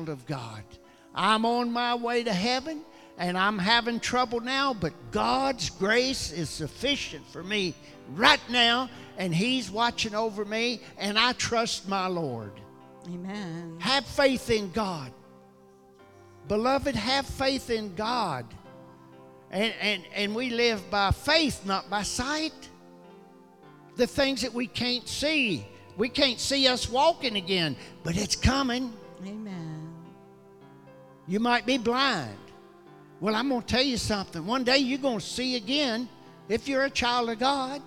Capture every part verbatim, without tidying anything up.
child of God. I'm on my way to heaven, and I'm having trouble now, but God's grace is sufficient for me right now, and He's watching over me, and I trust my Lord. Amen. Have faith in God. Beloved, have faith in God. And, and, and we live by faith, not by sight. The things that we can't see. We can't see us walking again, but it's coming. Amen. You might be blind. Well, I'm going to tell you something. One day you're going to see again if you're a child of God.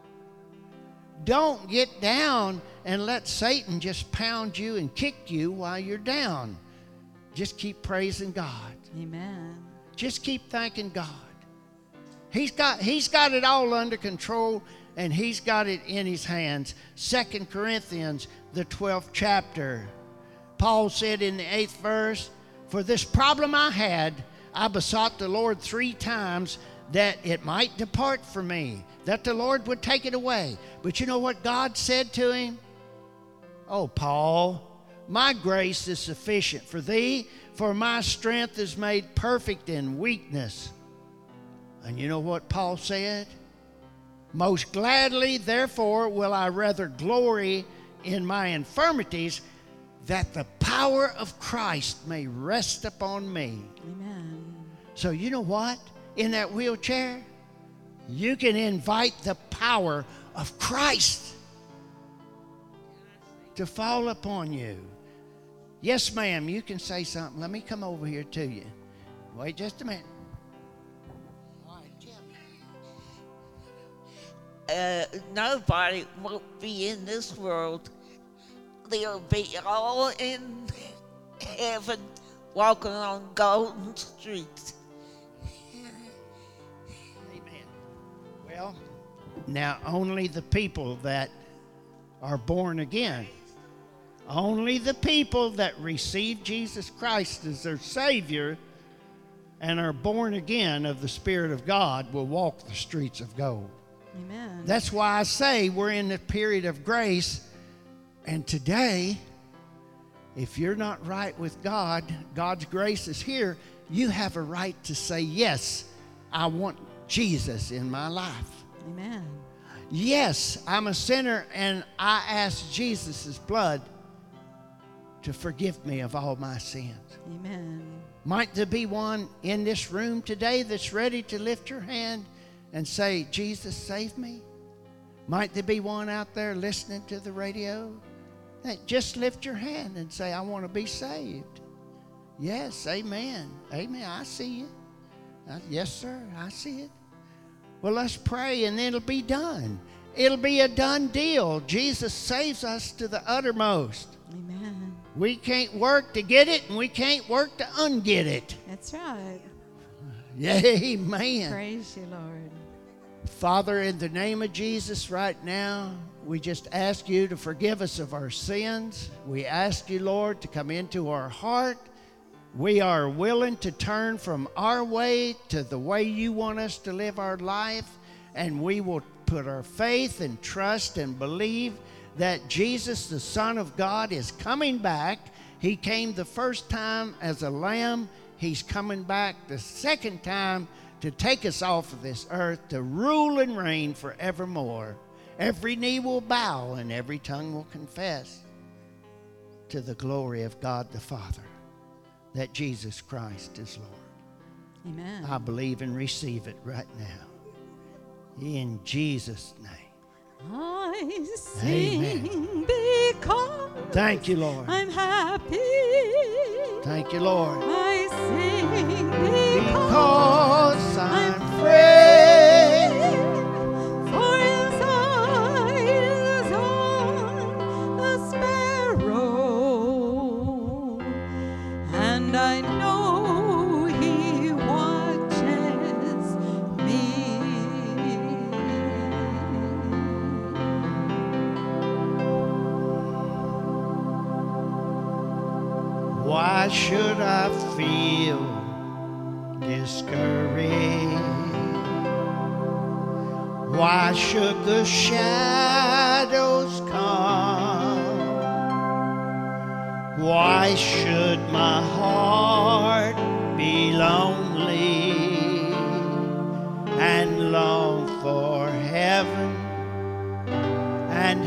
Don't get down and let Satan just pound you and kick you while you're down. Just keep praising God. Amen. Just keep thanking God. He's got, he's got it all under control, and He's got it in His hands. Second Corinthians, the twelfth chapter. Paul said in the eighth verse, "For this problem I had, I besought the Lord three times that it might depart from me, that the Lord would take it away." But you know what God said to him? "Oh, Paul, my grace is sufficient for thee, for my strength is made perfect in weakness." And you know what Paul said? "Most gladly, therefore, will I rather glory in my infirmities, that the power of Christ may rest upon me." Amen. So you know what? In that wheelchair, you can invite the power of Christ to fall upon you. Yes, ma'am, you can say something. Let me come over here to you. Wait just a minute. All right, tell me. Uh, nobody won't be in this world. They'll be all in heaven walking on golden streets. Amen. Well, now only the people that are born again, only the people that receive Jesus Christ as their Savior and are born again of the Spirit of God will walk the streets of gold. Amen. That's why I say we're in the period of grace. And today, if you're not right with God, God's grace is here. You have a right to say, "Yes, I want Jesus in my life. Amen. Yes, I'm a sinner, and I ask Jesus' blood to forgive me of all my sins." Amen. Might there be one in this room today that's ready to lift your hand and say, "Jesus, save me"? Might there be one out there listening to the radio? Hey, just lift your hand and say, "I want to be saved." Yes, amen. Amen. I see you. Uh, yes, sir, I see it. Well, let's pray, and then it'll be done. It'll be a done deal. Jesus saves us to the uttermost. Amen. We can't work to get it, and we can't work to unget it. That's right. Amen. Praise you, Lord. Father, in the name of Jesus right now, we just ask you to forgive us of our sins. We ask you, Lord, to come into our heart. We are willing to turn from our way to the way you want us to live our life, and we will put our faith and trust and believe that Jesus, the Son of God, is coming back. He came the first time as a lamb. He's coming back the second time to take us off of this earth, to rule and reign forevermore. Every knee will bow and every tongue will confess to the glory of God the Father that Jesus Christ is Lord. Amen. I believe and receive it right now. In Jesus' name. I sing Amen. because Thank you, Lord. I'm happy. Thank you, Lord. I sing because Because I'm I'm free. for His eye is on the sparrow, and I know He watches me. Why should I feel discouraged? Why should the shadows come Why should my heart be lonely and long for heaven and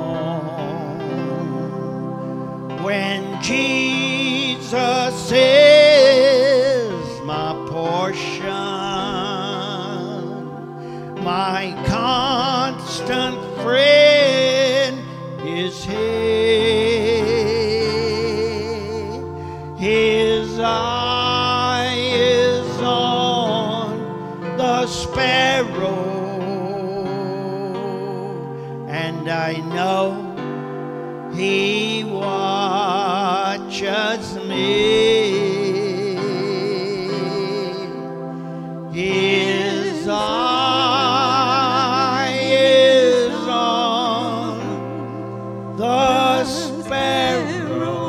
home when Jesus is my portion, my constant friend is He. His eye is on the sparrow, and I know He watches me. His eye is on the sparrow,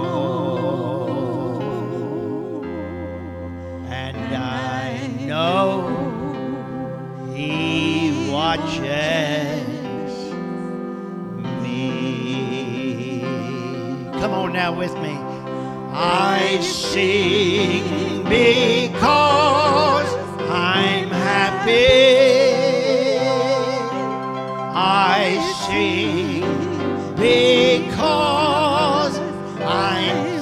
and I know He watches me. Come on now with me. I sing because I'm happy. I sing because I'm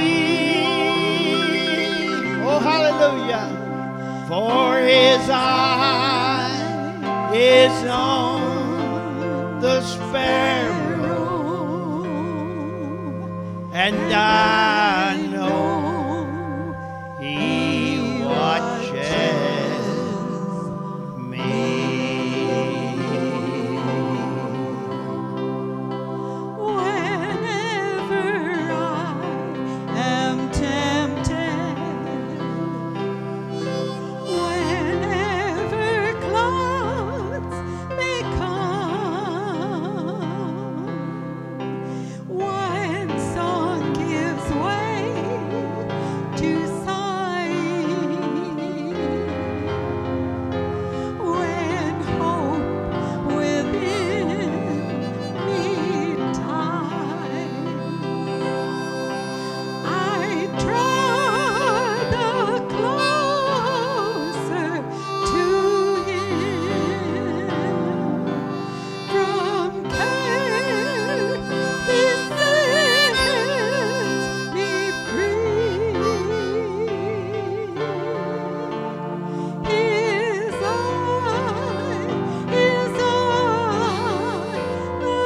free. Oh, hallelujah. For His eye is on the sparrow, and I know He watches me. Whenever I am tempted, whenever clouds may come, when song gives way to sighing, when hope within me dies, I draw the closer to Him. From care He sets me free. His eye is on the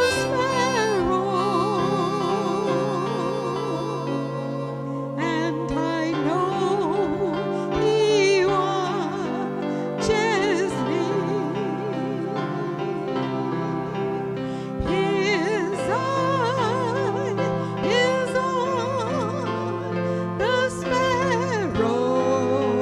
sparrow, and I know He watches me. His eye is on the sparrow,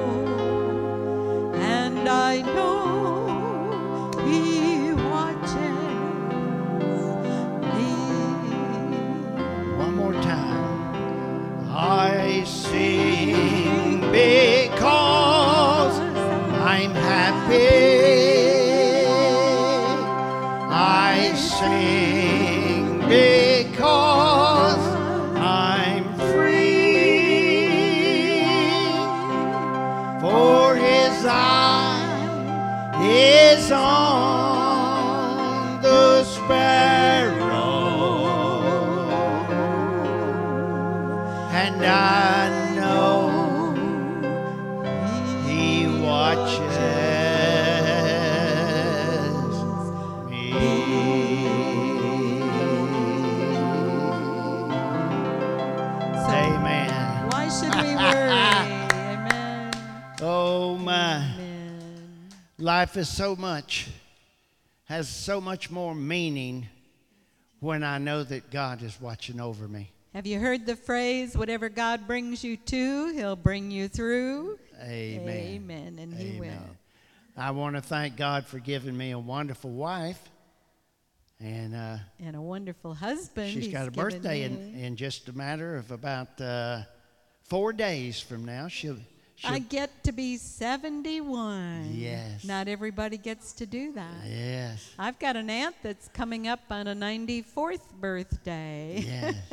and I know He watches me. One more time. I sing because I'm happy. I sing because I'm free. For His eye is on the sparrow, and I know He watches me. Amen. Why should we worry? Amen. Oh my. Amen. Life is so much, has so much more meaning when I know that God is watching over me. Have you heard the phrase, whatever God brings you to, He'll bring you through? Amen. Amen, and He Amen. will. I want to thank God for giving me a wonderful wife. And uh, And a wonderful husband. she's He's got a given birthday in, me. in just a matter of about uh, four days from now. She'll, she'll I get to be seventy-one. Yes. Not everybody gets to do that. Yes. I've got an aunt that's coming up on a ninety-fourth birthday. Yes.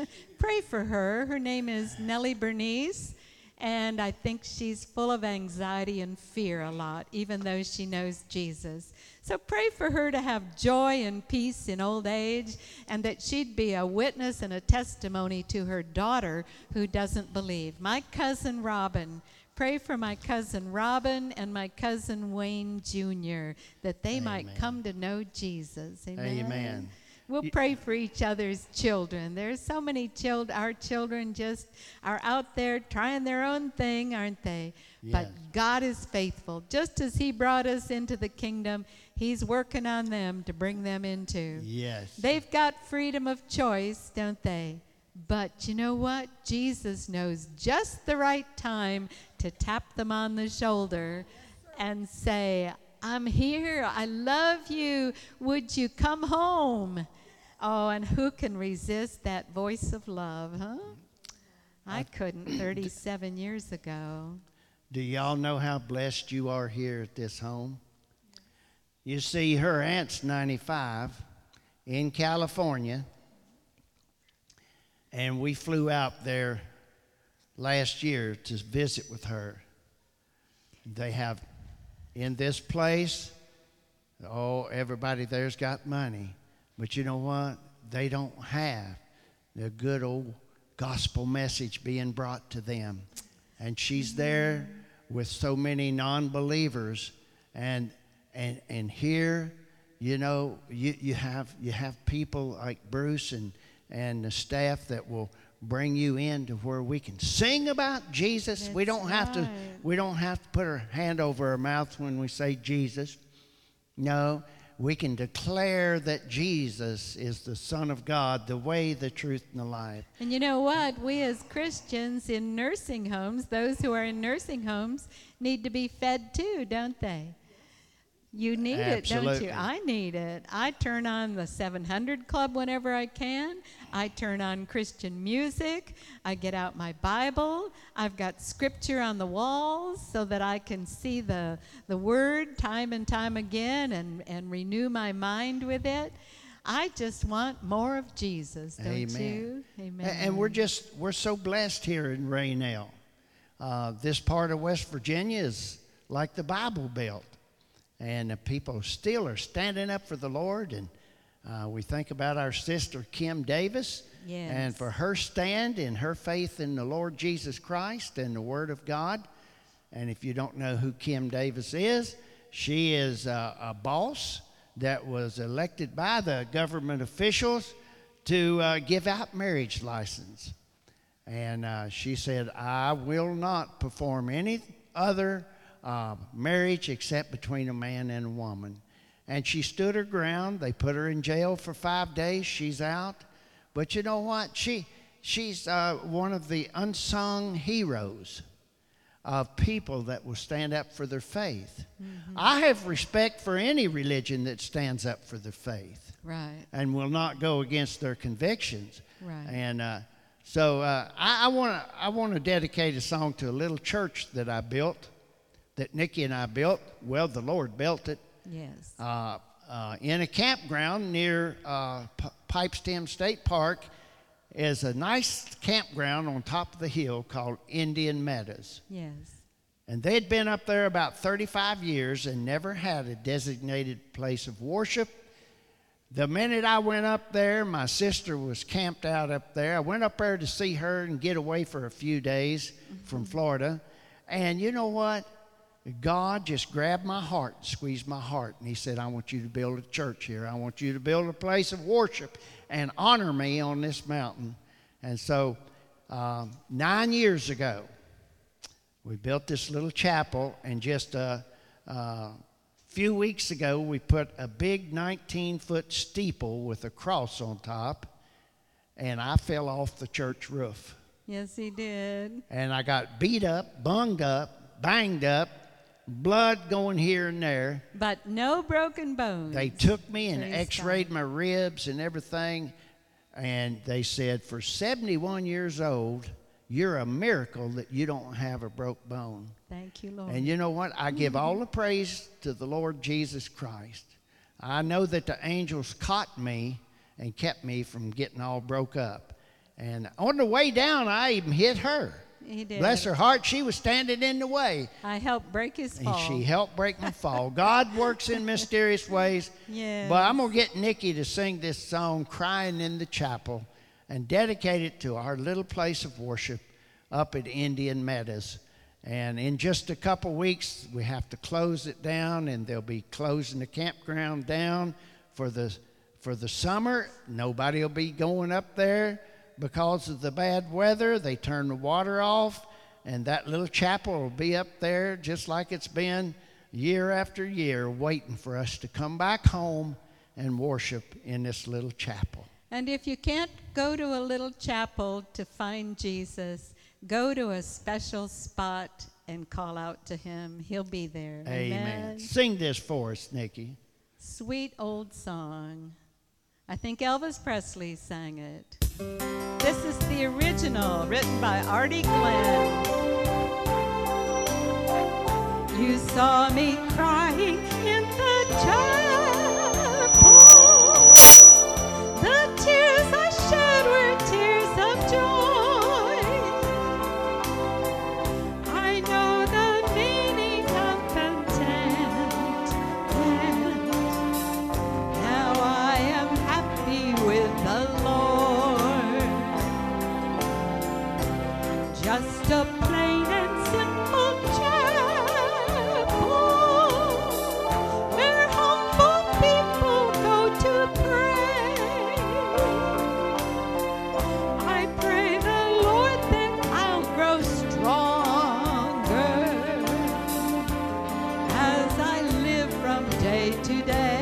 pray for her. Her name is Nellie Bernice, and I think she's full of anxiety and fear a lot, even though she knows Jesus. So pray for her to have joy and peace in old age, and that she'd be a witness and a testimony to her daughter who doesn't believe. My cousin Robin, pray for my cousin Robin and my cousin Wayne Junior, that they Amen. might come to know Jesus. Amen. Amen. We'll pray for each other's children. There's so many children. Our children just are out there trying their own thing, aren't they? Yes. But God is faithful. Just as he brought us into the kingdom, he's working on them to bring them into. Yes. They've got freedom of choice, don't they? But you know what? Jesus knows just the right time to tap them on the shoulder and say, I'm here. I love you. Would you come home? Oh, and who can resist that voice of love, huh? I couldn't thirty-seven years ago. Do y'all know how blessed you are here at this home? You see, her aunt's ninety-five in California, and we flew out there last year to visit with her. They have, in this place, oh, everybody there's got money. But you know what? They don't have the good old gospel message being brought to them. And she's there with so many non-believers. And and and here, you know, you, you have you have people like Bruce and, and the staff that will bring you in to where we can sing about Jesus. That's we don't have to right. we don't have to put our hand over our mouth when we say Jesus. No, we can declare that Jesus is the Son of God, the way, the truth, and the life. And you know what? We as Christians in nursing homes, those who are in nursing homes, need to be fed too, don't they? You need Absolutely. it, don't you? I need it. I turn on the seven hundred Club whenever I can. I turn on Christian music. I get out my Bible. I've got scripture on the walls so that I can see the, the Word time and time again and, and renew my mind with it. I just want more of Jesus, don't Amen. you? Amen. A- And we're just, we're so blessed here in Raynell. Uh, this part of West Virginia is like the Bible Belt. And the people still are standing up for the Lord. And uh, we think about our sister Kim Davis. Yes. And for her stand in her faith in the Lord Jesus Christ and the Word of God. And if you don't know who Kim Davis is, she is a, a boss that was elected by the government officials to uh, give out marriage license. And uh, she said, I will not perform any other Uh, marriage except between a man and a woman. And she stood her ground. They put her in jail for five days. She's out. But you know what? She she's uh, one of the unsung heroes of people that will stand up for their faith. Mm-hmm. I have respect for any religion that stands up for their faith. Right. And will not go against their convictions. Right. And uh, so uh, I want to I want to dedicate a song to a little church that I built, that Nikki and I built. Well, the Lord built it. Yes. Uh, uh, in a campground near uh, P- Pipestem State Park is a nice campground on top of the hill called Indian Meadows. Yes. And they'd been up there about thirty-five years and never had a designated place of worship. The minute I went up there, my sister was camped out up there. I went up there to see her and get away for a few days mm-hmm. from Florida. And you know what? God just grabbed my heart, squeezed my heart, and he said, I want you to build a church here. I want you to build a place of worship and honor me on this mountain. And so um, nine years ago, we built this little chapel, and just a, a few weeks ago, we put a big nineteen-foot steeple with a cross on top, and I fell off the church roof. Yes, he did. And I got beat up, bunged up, banged up, blood going here and there. But no broken bones. They took me and Praise x-rayed God. my ribs and everything. And they said, for seventy-one years old, you're a miracle that you don't have a broke bone. Thank you, Lord. And you know what? I give all the praise to the Lord Jesus Christ. I know that the angels caught me and kept me from getting all broke up. And on the way down, I even hit her. He did. Bless her heart, she was standing in the way. I helped break his fall. And she helped break my fall. God works in mysterious ways. Yes. But I'm going to get Nikki to sing this song, Crying in the Chapel, and dedicate it to our little place of worship up at Indian Meadows. And in just a couple weeks, we have to close it down, and they'll be closing the campground down for the for the summer. Nobody will be going up there because of the bad weather. They turn the water off, and that little chapel will be up there just like it's been year after year, waiting for us to come back home and worship in this little chapel. And if you can't go to a little chapel to find Jesus, go to a special spot and call out to him. He'll be there. Amen. Amen. Sing this for us, Nikki. Sweet old song. I think Elvis Presley sang it. This is the original, written by Artie Glenn. You saw me crying in the chapel. The tears I shed were tears of joy. I know the meaning of contentment. Now I am happy with the Lord. Just a plain and simple chapel where humble people go to pray. I pray the Lord that I'll grow stronger as I live from day to day.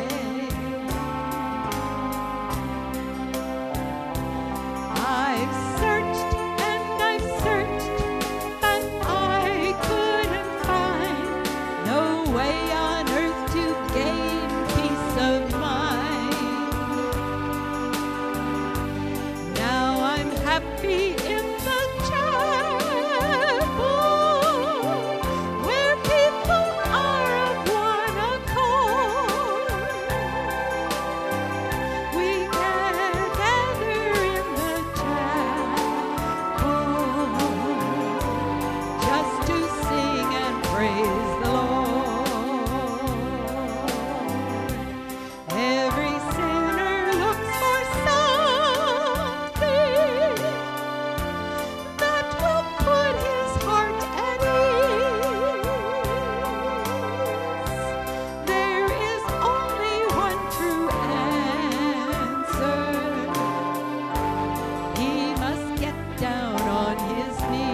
I've searched and I've searched, but I couldn't find no way on earth to gain peace of mind. Now I'm happy in the chapel where people are of one accord. We gather in the chapel just to sing and praise the Lord. Every sinner looks for something that will put his heart at ease. There is only one true answer. He must get down on his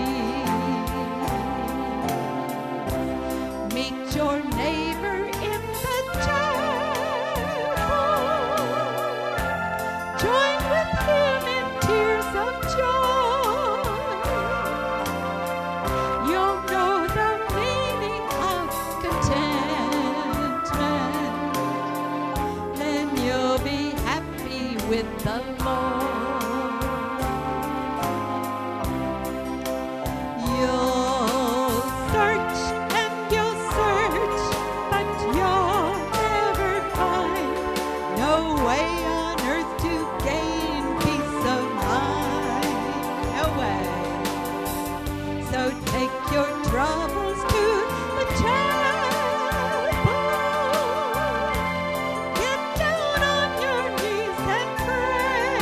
knees. Meet your neighbor in the chapel. Join with him in tears of joy. You'll know the meaning of contentment. Then you'll be happy with the Lord. You'll search and you'll search, but you'll never find no way on earth to gain peace of mind. No way. So take your troubles to the chapel. Get down on your knees and pray.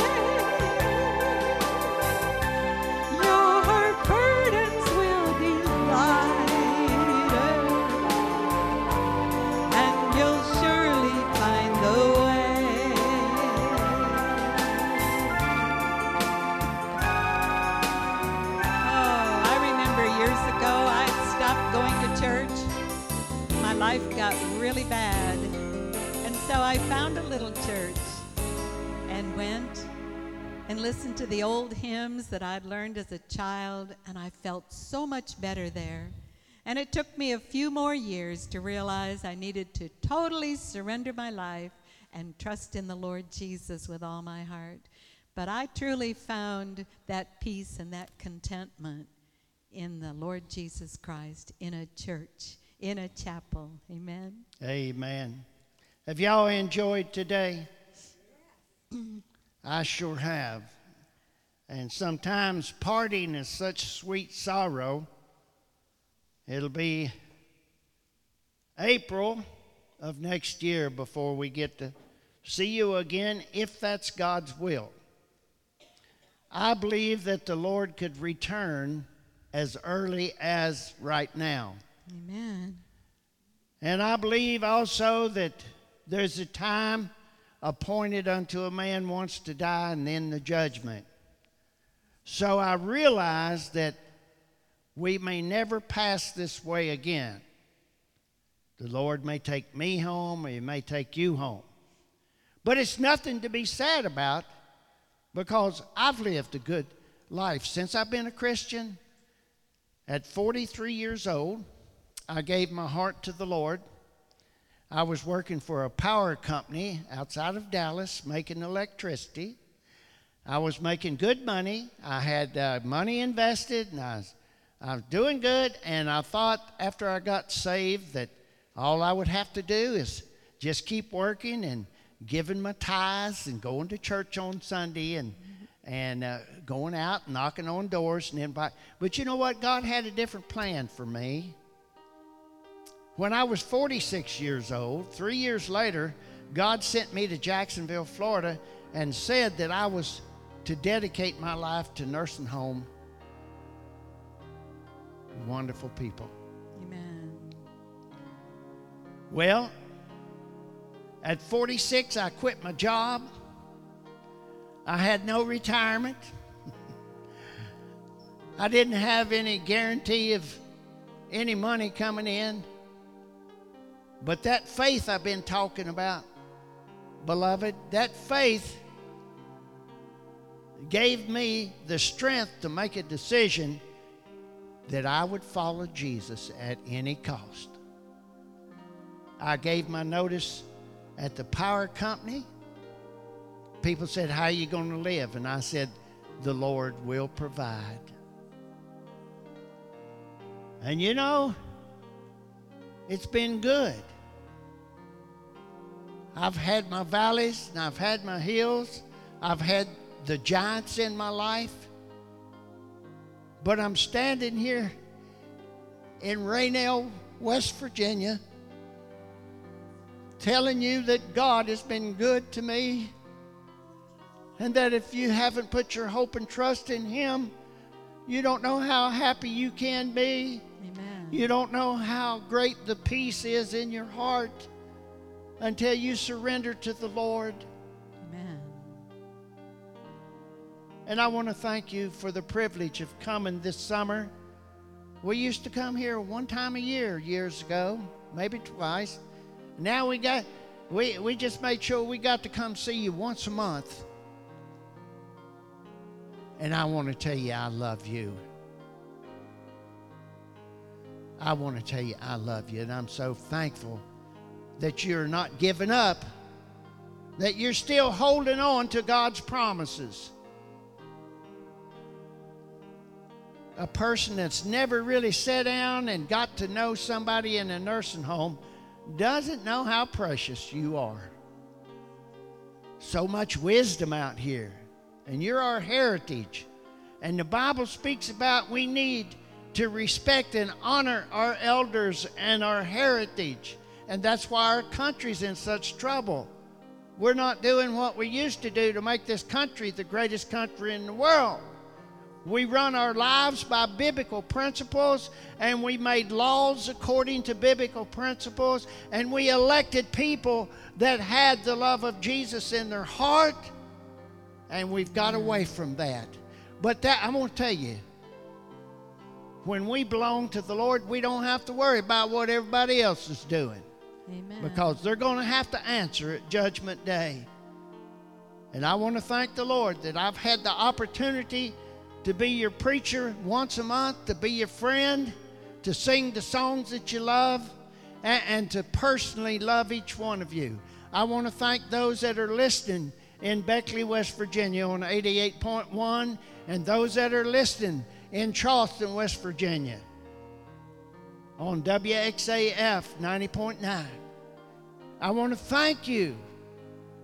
Your burdens will be lighter, and you'll surely find the way. Oh, I remember years ago I had stopped going to church. My life got really bad, and so I found a little church and went and listened to the old hymns that I'd learned as a child, and I felt so much better there. And it took me a few more years to realize I needed to totally surrender my life and trust in the Lord Jesus with all my heart. But I truly found that peace and that contentment in the Lord Jesus Christ, in a church, in a chapel. Amen. Amen. Have y'all enjoyed today? I sure have. And sometimes parting is such sweet sorrow. It'll be April of next year before we get to see you again, if that's God's will. I believe that the Lord could return as early as right now. Amen. And I believe also that there's a time appointed unto a man once to die, and then the judgment. So I realize that we may never pass this way again. The Lord may take me home, or He may take you home. But it's nothing to be sad about, because I've lived a good life. Since I've been a Christian, at forty-three years old, I gave my heart to the Lord. I was working for a power company outside of Dallas, making electricity. I was making good money. I had uh, money invested, and I was, I was doing good. And I thought after I got saved that all I would have to do is just keep working and giving my tithes and going to church on Sunday and and uh, going out and knocking on doors and invite. But you know what? God had a different plan for me. When I was forty-six years old, three years later, God sent me to Jacksonville, Florida, and said that I was to dedicate my life to nursing home. Wonderful people. Amen. Well, at forty-six, I quit my job. I had no retirement. I didn't have any guarantee of any money coming in. But that faith I've been talking about, beloved, that faith gave me the strength to make a decision that I would follow Jesus at any cost. I gave my notice at the power company. People said, "How are you going to live?" And I said, "The Lord will provide." And you know, it's been good. I've had my valleys and I've had my hills. I've had the giants in my life. But I'm standing here in Raynell, West Virginia, telling you that God has been good to me, and that if you haven't put your hope and trust in Him, you don't know how happy you can be. Amen. You don't know how great the peace is in your heart until you surrender to the Lord. Amen. And I want to thank you for the privilege of coming this summer. We used to come here one time a year years ago, maybe twice. Now we got, we, we just made sure we got to come see you once a month. And I want to tell you I love you. I want to tell you I love you, and I'm so thankful that you're not giving up, that you're still holding on to God's promises. A person that's never really sat down and got to know somebody in a nursing home doesn't know how precious you are. So much wisdom out here, and you're our heritage. And the Bible speaks about we need to respect and honor our elders and our heritage. And that's why our country's in such trouble. We're not doing what we used to do to make this country the greatest country in the world. We run our lives by biblical principles, and we made laws according to biblical principles, and we elected people that had the love of Jesus in their heart, and we've got away from that. But that, I'm going to tell you, when we belong to the Lord, we don't have to worry about what everybody else is doing. Amen. Because they're going to have to answer at Judgment Day. And I want to thank the Lord that I've had the opportunity to be your preacher once a month, to be your friend, to sing the songs that you love, and, and to personally love each one of you. I want to thank those that are listening in Beckley, West Virginia on eighty-eight point one, and those that are listening in Charleston, West Virginia on W X A F ninety point nine. I want to thank you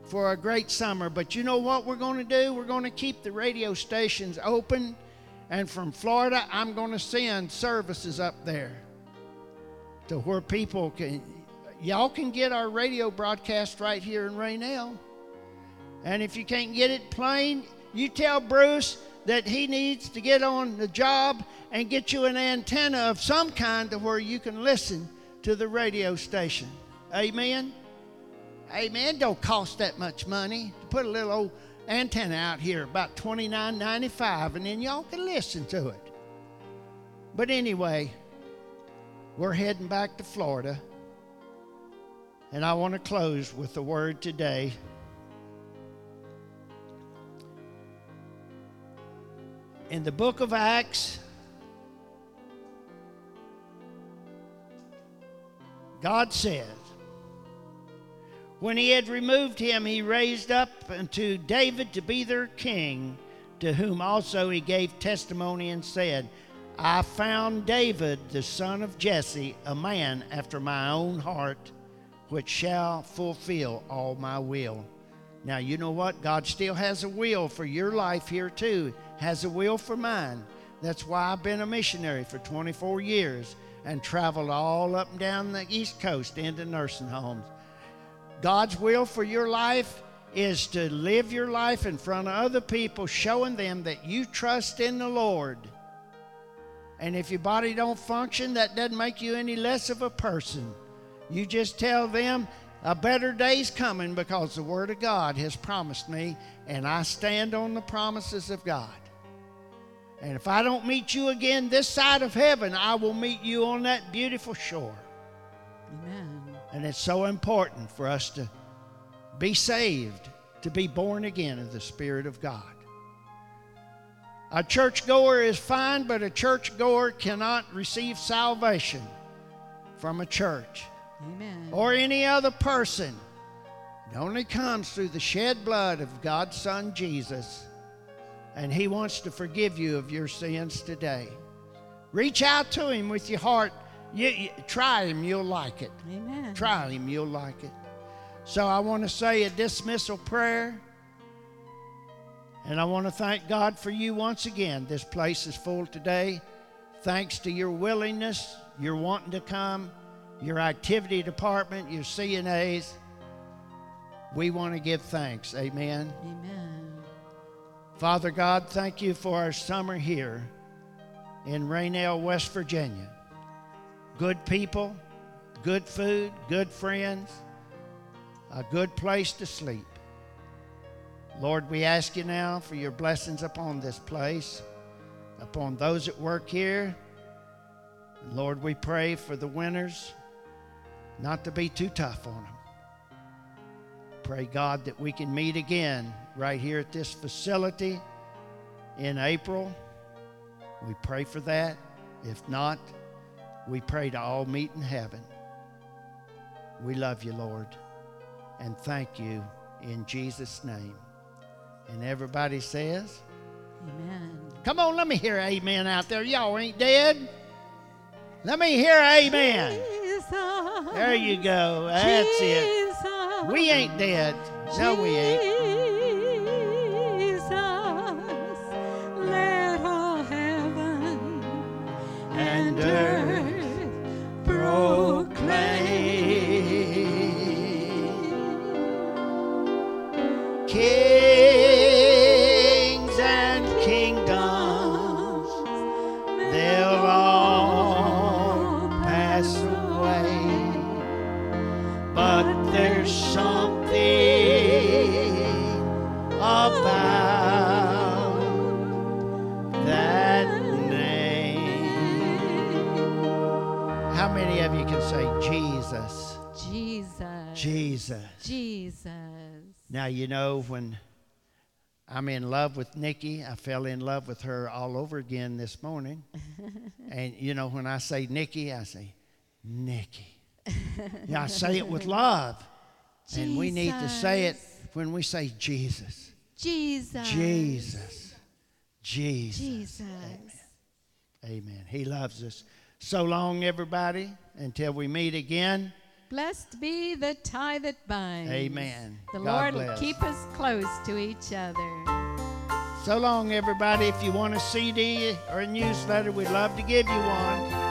for a great summer. But you know what we're going to do? We're going to keep the radio stations open. And from Florida, I'm going to send services up there to where people can, y'all can get our radio broadcast right here in Raynell. And if you can't get it plain, you tell Bruce that he needs to get on the job and get you an antenna of some kind to where you can listen to the radio station. Amen? Amen. Don't cost that much money to put a little old antenna out here, about twenty-nine ninety-five, and then y'all can listen to it. But anyway, we're heading back to Florida, and I want to close with the word today. In the book of Acts, God says, when he had removed him, he raised up unto David to be their king, to whom also he gave testimony and said, I found David, the son of Jesse, a man after my own heart, which shall fulfill all my will. Now, you know what? God still has a will for your life here too. Has a will for mine. That's why I've been a missionary for twenty-four years and traveled all up and down the East Coast into nursing homes. God's will for your life is to live your life in front of other people, showing them that you trust in the Lord. And if your body don't function, that doesn't make you any less of a person. You just tell them a better day's coming because the Word of God has promised me, and I stand on the promises of God. And if I don't meet you again this side of heaven, I will meet you on that beautiful shore. Amen. And it's so important for us to be saved, to be born again of the Spirit of God. A churchgoer is fine, but a churchgoer cannot receive salvation from a church. Amen. Or any other person. It only comes through the shed blood of God's Son, Jesus. And he wants to forgive you of your sins today. Reach out to him with your heart. You, you, try him, you'll like it. Amen. Try him, you'll like it. So I want to say a dismissal prayer. And I want to thank God for you once again. This place is full today. Thanks to your willingness, your wanting to come, your activity department, your C N As. We want to give thanks. Amen. Amen. Father God, thank you for our summer here in Raynell, West Virginia. Good people, good food, good friends, a good place to sleep. Lord, we ask you now for your blessings upon this place, upon those that work here. Lord, we pray for the winters not to be too tough on them. Pray, God, that we can meet again right here at this facility in April. We pray for that. If not, we pray to all meet in heaven. We love you, Lord, and thank you in Jesus' name. And everybody says, Amen. come on, let me hear amen out there. Y'all ain't dead. Let me hear amen. Jesus, There you go. That's it. Jesus, We ain't dead. No, we ain't. Jesus, let all heaven And and earth earth proclaim. Kings and kingdoms, they'll all pass away. But there's something about that name. How many of you can say Jesus? Jesus. Jesus. Jesus. Now, you know, when I'm in love with Nikki, I fell in love with her all over again this morning. And, you know, when I say Nikki, I say, Nikki. Yeah, I say it with love. And we need to say it when we say Jesus. Jesus. Jesus. Jesus. Jesus. Amen. Amen. He loves us. So long, everybody, until we meet again. Blessed be the tie that binds. Amen. The God Lord bless. will keep us close to each other. So long, everybody. If you want a C D or a newsletter, we'd love to give you one.